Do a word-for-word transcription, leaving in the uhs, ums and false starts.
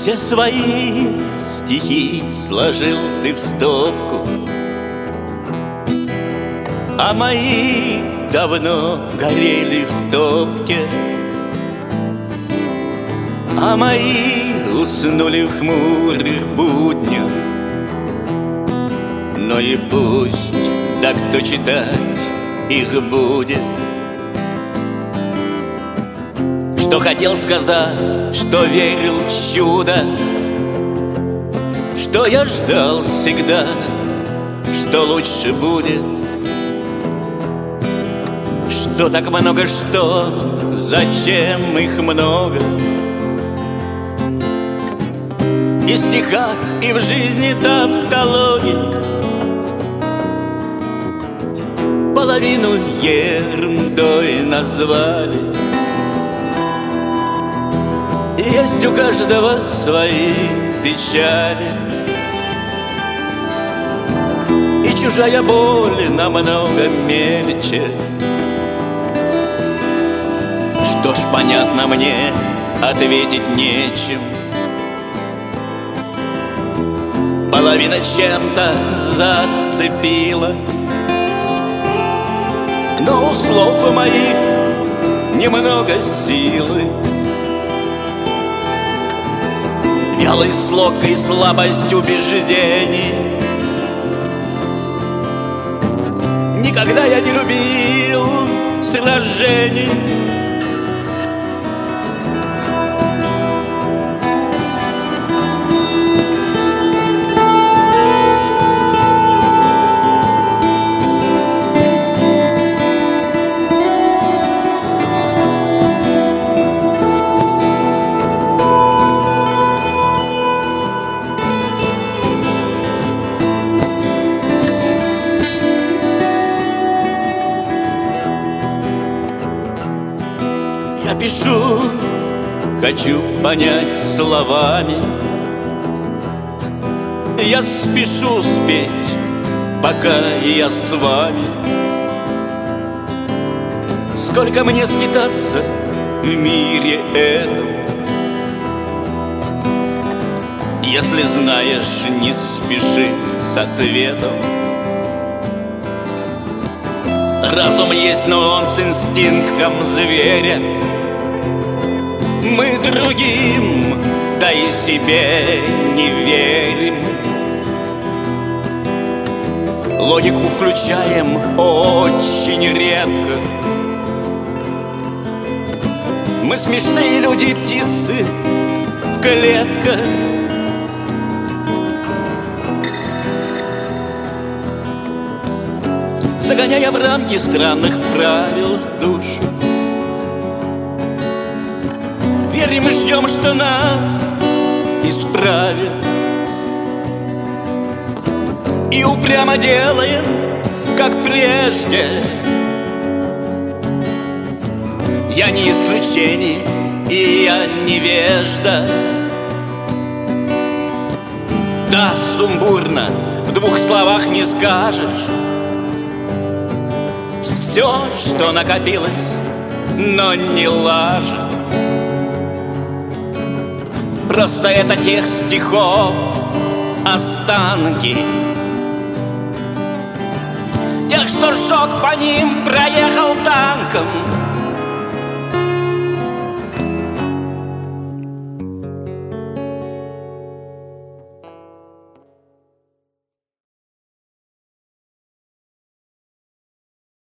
Все свои стихи сложил ты в стопку, а мои давно горели в топке, а мои уснули в хмурых буднях. Но и пусть, да кто читать их будет. Что хотел сказать, что верил в чудо, что я ждал всегда, что лучше будет. Что так много, что, зачем их много? И в стихах, и в жизни тавтология. Половину ерундой назвали. И есть у каждого свои печали. И чужая боль намного мельче. Что ж, понятно мне, ответить нечем. Половина чем-то зацепила, но у слов моих немного силы. Вялый слог и слабость убеждений. Никогда я не любил сражений. Я пишу, хочу понять словами. Я спешу спеть, пока я с вами. Сколько мне скитаться в мире этом, если знаешь, не спеши с ответом. Разум есть, но он с инстинктом зверя. Мы другим, да и себе не верим. Логику включаем очень редко. Мы смешные люди, птицы в клетках. Загоняя в рамки странных правил душу. Верим и ждем, что нас исправят. И упрямо делаем, как прежде. Я не исключение, и я невежда. Да, сумбурно, в двух словах не скажешь все, что накопилось, но не лажа. Просто это тех стихов останки, тех, что сжег по ним, проехал танком.